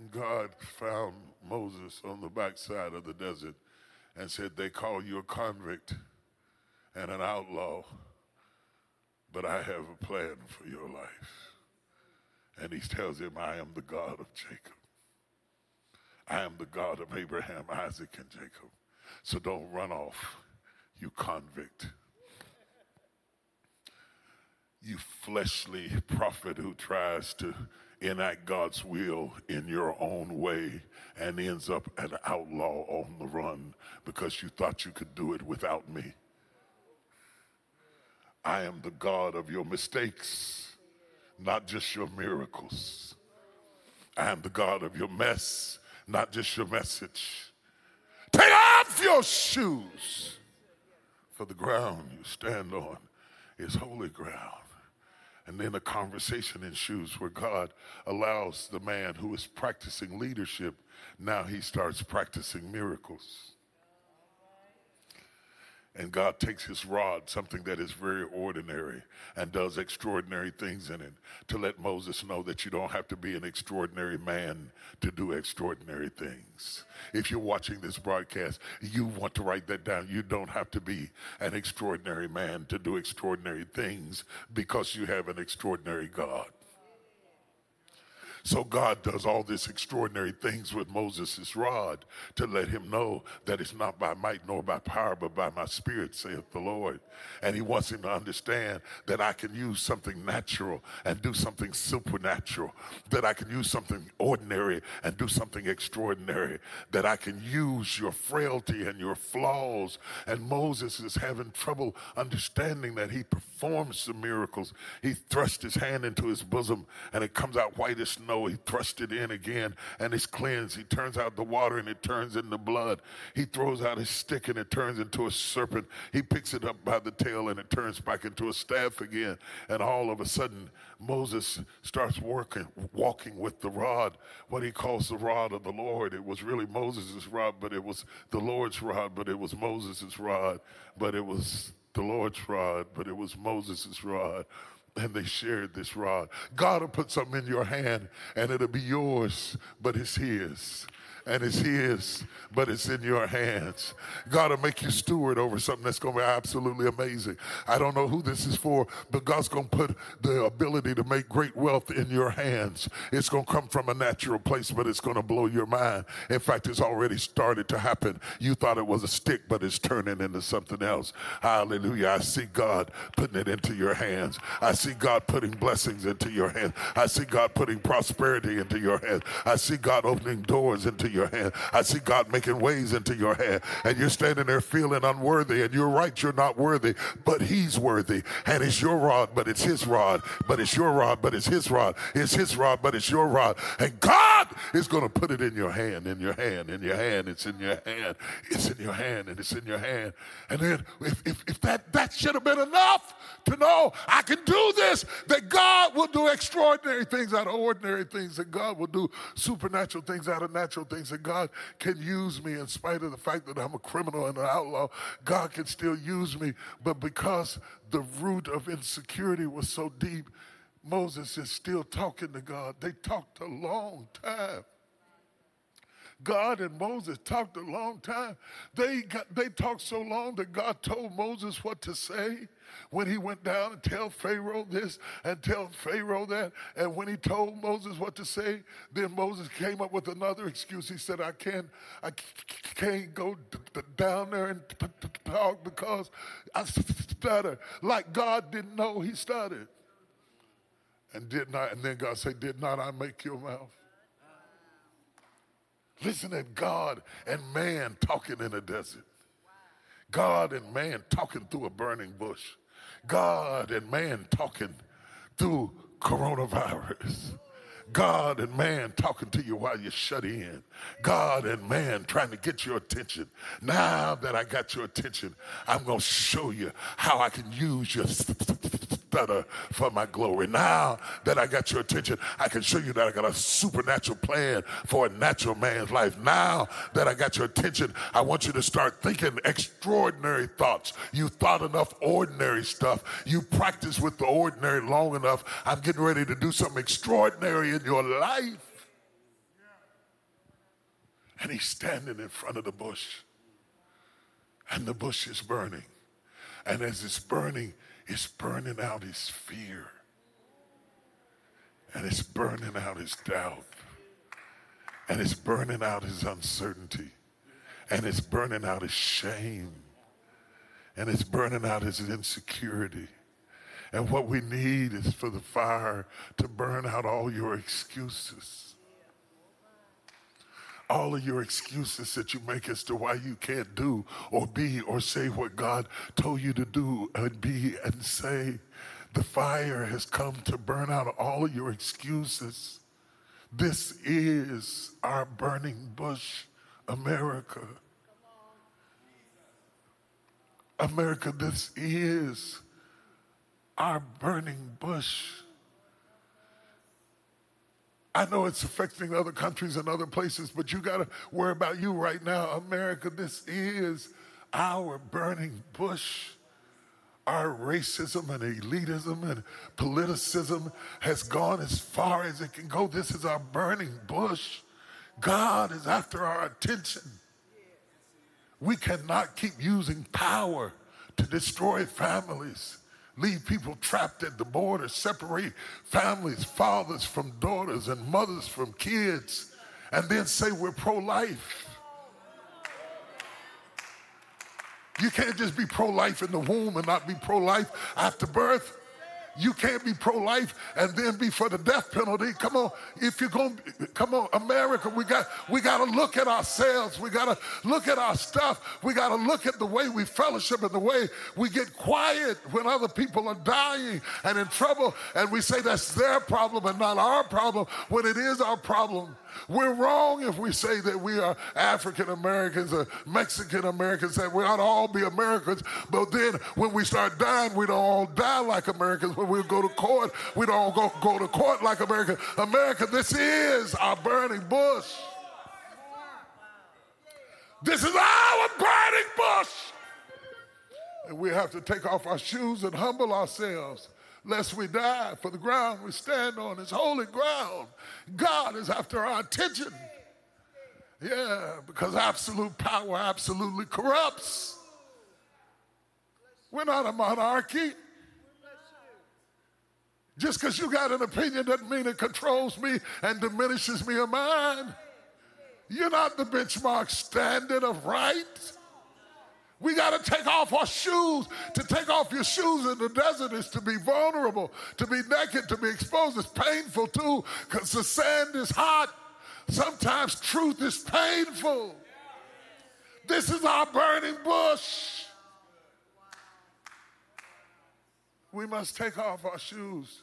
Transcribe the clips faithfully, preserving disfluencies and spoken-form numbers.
God found Moses on the backside of the desert and said, they call you a convict and an outlaw, but I have a plan for your life. And he tells him, I am the God of Jacob. I am the God of Abraham, Isaac, and Jacob. So don't run off, you convict. You fleshly prophet who tries to enact God's will in your own way and ends up an outlaw on the run because you thought you could do it without me. I am the God of your mistakes, not just your miracles. I am the God of your mess, not just your message. Take off your shoes, for the ground you stand on is holy ground. And then a conversation ensues where God allows the man who is practicing leadership, now he starts practicing miracles. And God takes his rod, something that is very ordinary, and does extraordinary things in it to let Moses know that you don't have to be an extraordinary man to do extraordinary things. If you're watching this broadcast, you want to write that down. You don't have to be an extraordinary man to do extraordinary things because you have an extraordinary God. So God does all these extraordinary things with Moses' rod to let him know that it's not by might nor by power, but by my spirit, saith the Lord. And he wants him to understand that I can use something natural and do something supernatural, that I can use something ordinary and do something extraordinary, that I can use your frailty and your flaws. And Moses is having trouble understanding that he performs the miracles. He thrusts his hand into his bosom and it comes out white as snow. He thrust it in again and it's cleansed. He turns out the water and it turns into blood. He throws out his stick and it turns into a serpent. He picks it up by the tail and it turns back into a staff again. And all of a sudden, Moses starts working, walking with the rod, what he calls the rod of the Lord. It was really Moses' rod, but it was the Lord's rod, but it was Moses' rod, but it was the Lord's rod, but it was Moses' rod. And they shared this rod. God will put something in your hand and it'll be yours, but it's his. And it's his, but it's in your hands. God will make you steward over something that's going to be absolutely amazing. I don't know who this is for, but God's going to put the ability to make great wealth in your hands. It's going to come from a natural place, but it's going to blow your mind. In fact, it's already started to happen. You thought it was a stick, but it's turning into something else. Hallelujah. I see God putting it into your hands. I see God putting blessings into your hands. I see God putting prosperity into your hands. I see God opening doors into your hand. I see God making ways into your hand, and you're standing there feeling unworthy, and you're right, you're not worthy, but he's worthy, and it's your rod, but it's his rod, but it's your rod, but it's his rod, it's his rod, but it's your rod, and God is going to put it in your hand, in your hand, in your hand, it's in your hand, it's in your hand, and it's in your hand. And then if, if, if that, that should have been enough to know I can do this, that God will do extraordinary things out of ordinary things, that God will do supernatural things out of natural things, that God can use me in spite of the fact that I'm a criminal and an outlaw. God can still use me, but because the root of insecurity was so deep, Moses is still talking to God. They talked a long time. God and Moses talked a long time. They got, they talked so long that God told Moses what to say when he went down and tell Pharaoh this and tell Pharaoh that. And when he told Moses what to say, then Moses came up with another excuse. He said, I can't, I can't go d- d- down there and t- t- talk because I stutter. Like God didn't know he stuttered. And did not, and then God said, did not I make your mouth? Listen at God and man talking in a desert. God and man talking through a burning bush. God and man talking through coronavirus. God and man talking to you while you're shut in. God and man trying to get your attention. Now that I got your attention, I'm going to show you how I can use your stutter for my glory. Now that I got your attention, I can show you that I got a supernatural plan for a natural man's life. Now that I got your attention, I want you to start thinking extraordinary thoughts. You thought enough ordinary stuff. You practiced with the ordinary long enough. I'm getting ready to do something extraordinary in your life. And he's standing in front of the bush. And the bush is burning. And as it's burning, it's burning out his fear. And it's burning out his doubt. And it's burning out his uncertainty. And it's burning out his shame. And it's burning out his insecurity. And what we need is for the fire to burn out all your excuses. All of your excuses that you make as to why you can't do or be or say what God told you to do and be and say. The fire has come to burn out all of your excuses. This is our burning bush, America. America, this is our burning bush. I know it's affecting other countries and other places, but you got to worry about you right now. America, this is our burning bush. Our racism and elitism and politicism has gone as far as it can go. This is our burning bush. God is after our attention. We cannot keep using power to destroy families, leave people trapped at the border, separate families, fathers from daughters and mothers from kids, and then say we're pro-life. You can't just be pro-life in the womb and not be pro-life after birth. You can't be pro-life and then be for the death penalty. Come on, if you're going to, come on, America, we got we got to look at ourselves. We got to look at our stuff. We got to look at the way we fellowship and the way we get quiet when other people are dying and in trouble, and we say that's their problem and not our problem when it is our problem. We're wrong if we say that we are African Americans or Mexican Americans, that we ought to all be Americans, but then when we start dying, we don't all die like Americans. When we go to court, we don't go, go to court like Americans. America, this is our burning bush. This is our burning bush. And we have to take off our shoes and humble ourselves, lest we die, for the ground we stand on is holy ground. God is after our attention. Yeah, because absolute power absolutely corrupts. We're not a monarchy. Just because you got an opinion doesn't mean it controls me and diminishes me or mine. You're not the benchmark standard of right. We got to take off our shoes. To take off your shoes in the desert is to be vulnerable, to be naked, to be exposed. It's painful too, because the sand is hot. Sometimes truth is painful. This is our burning bush. We must take off our shoes.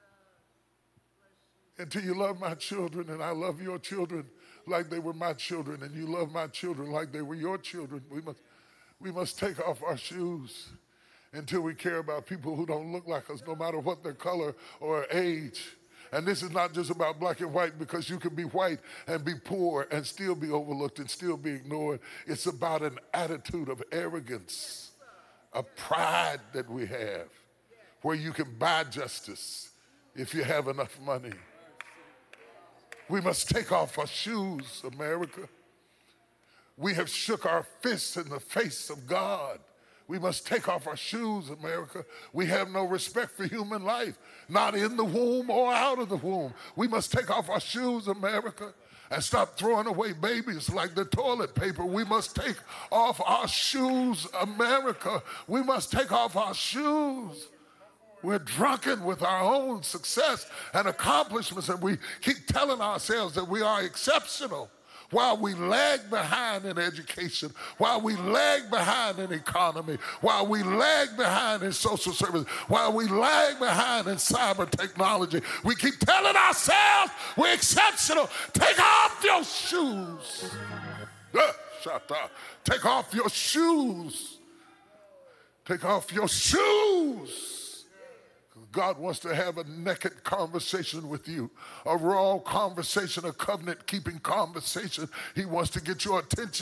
Until you love my children and I love your children like they were my children, and you love my children like they were your children, we must We must take off our shoes until we care about people who don't look like us, no matter what their color or age. And this is not just about black and white, because you can be white and be poor and still be overlooked and still be ignored. It's about an attitude of arrogance, a pride that we have, where you can buy justice if you have enough money. We must take off our shoes, America. We have shook our fists in the face of God. We must take off our shoes, America. We have no respect for human life, not in the womb or out of the womb. We must take off our shoes, America, and stop throwing away babies like the toilet paper. We must take off our shoes, America. We must take off our shoes. We're drunken with our own success and accomplishments, and we keep telling ourselves that we are exceptional, while we lag behind in education, while we lag behind in economy, while we lag behind in social service, while we lag behind in cyber technology. We keep telling ourselves we're exceptional. Take off your shoes. Uh, shut up. Take off your shoes. Take off your shoes. God wants to have a naked conversation with you, a raw conversation, a covenant-keeping conversation. He wants to get your attention.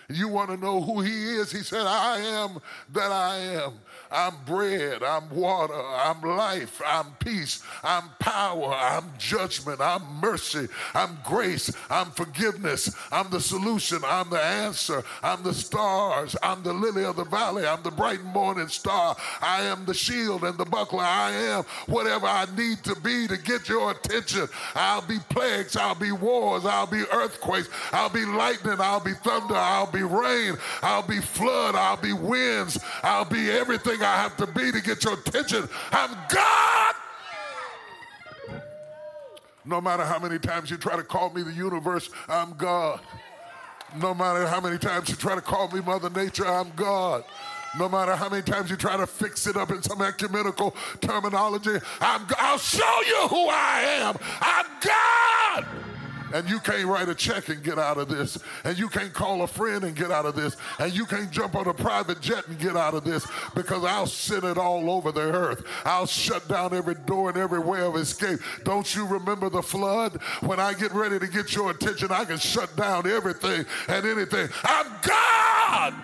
You want to know who he is? He said, I am that I am. I'm bread, I'm water, I'm life, I'm peace, I'm power, I'm judgment, I'm mercy, I'm grace, I'm forgiveness, I'm the solution, I'm the answer, I'm the stars, I'm the lily of the valley, I'm the bright morning star, I am the shield and the buckler, I am whatever I need to be to get your attention. I'll be plagues, I'll be wars, I'll be earthquakes, I'll be lightning, I'll be thunder, I'll be rain, I'll be flood, I'll be winds, I'll be everything I have to be to get your attention. I'm God. No matter how many times you try to call me the universe, I'm God. No matter how many times you try to call me Mother Nature, I'm God. No matter how many times you try to fix it up in some ecumenical terminology, I'm, I'll show you who I am. I'm God. And you can't write a check and get out of this. And you can't call a friend and get out of this. And you can't jump on a private jet and get out of this, because I'll send it all over the earth. I'll shut down every door and every way of escape. Don't you remember the flood? When I get ready to get your attention, I can shut down everything and anything. I'm God!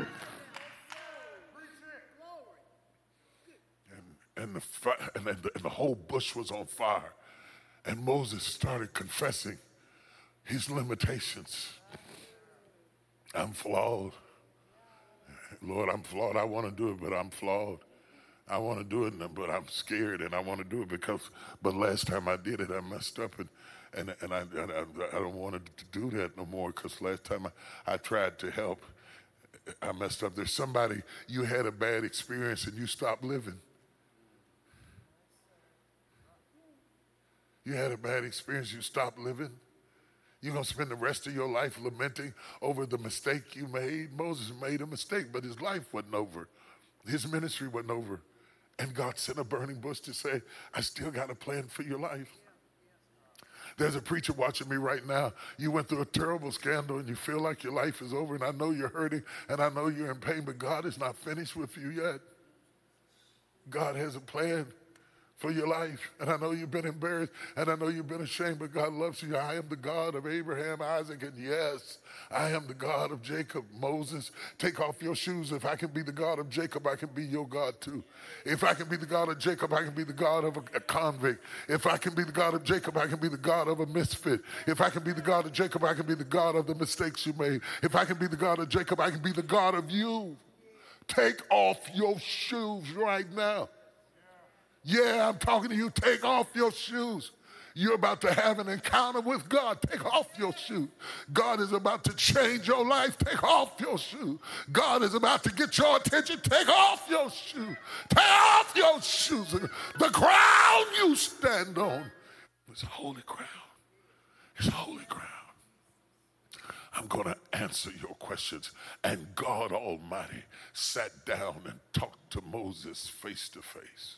And, and, the, fi- and, the, and the whole bush was on fire. And Moses started confessing his limitations. I'm flawed. Lord, I'm flawed. I want to do it, but I'm flawed. I want to do it, but I'm scared, and I want to do it because, but last time I did it, I messed up, and and, and I, and I, I don't want to do that no more, because last time I, I tried to help, I messed up. There's somebody, you had a bad experience and you stopped living. You had a bad experience, you stopped living. You're going to spend the rest of your life lamenting over the mistake you made. Moses made a mistake, but his life wasn't over. His ministry wasn't over. And God sent a burning bush to say, I still got a plan for your life. There's a preacher watching me right now. You went through a terrible scandal and you feel like your life is over, and I know you're hurting and I know you're in pain, but God is not finished with you yet. God has a plan for your life. And I know you've been embarrassed and I know you've been ashamed, but God loves you. I am the God of Abraham, Isaac, and yes, I am the God of Jacob. Moses, take off your shoes. If I can be the God of Jacob, I can be your God too. If I can be the God of Jacob, I can be the God of a, a convict. If I can be the God of Jacob, I can be the God of a misfit. If I can be the God of Jacob, I can be the God of the mistakes you made. If I can be the God of Jacob, I can be the God of you. Take off your shoes right now. Yeah, I'm talking to you. Take off your shoes. You're about to have an encounter with God. Take off your shoes. God is about to change your life. Take off your shoes. God is about to get your attention. Take off your shoes. Take off your shoes. The ground you stand on is holy ground. It's holy ground. I'm going to answer your questions. And God Almighty sat down and talked to Moses face to face.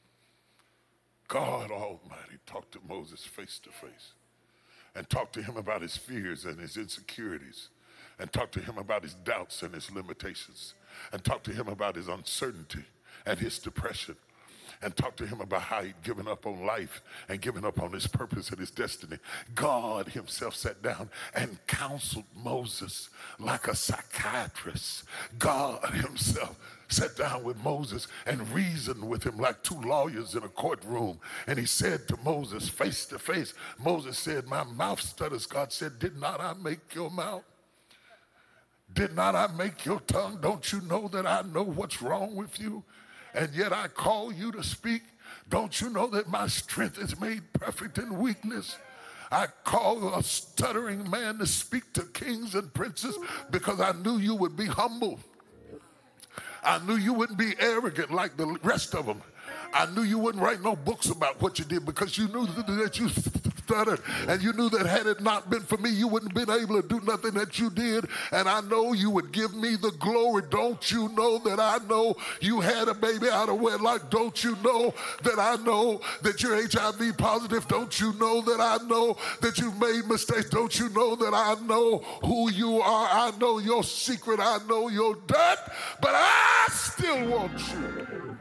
God Almighty talked to Moses face to face and talked to him about his fears and his insecurities, and talked to him about his doubts and his limitations, and talked to him about his uncertainty and his depression, and talked to him about how he'd given up on life and given up on his purpose and his destiny. God himself sat down and counseled Moses like a psychiatrist. God himself sat down with Moses and reasoned with him like two lawyers in a courtroom. And he said to Moses face to face, Moses said, my mouth stutters. God said, did not I make your mouth? Did not I make your tongue? Don't you know that I know what's wrong with you? And yet I call you to speak. Don't you know that my strength is made perfect in weakness? I call a stuttering man to speak to kings and princes because I knew you would be humble. I knew you wouldn't be arrogant like the rest of them. I knew you wouldn't write no books about what you did because you knew that you stuttered, and you knew that had it not been for me, you wouldn't have been able to do nothing that you did, and I know you would give me the glory. Don't you know that I know you had a baby out of wedlock? Don't you know that I know that you're H I V positive? Don't you know that I know that you've made mistakes? Don't you know that I know who you are? I know your secret. I know your dirt, but I still want you.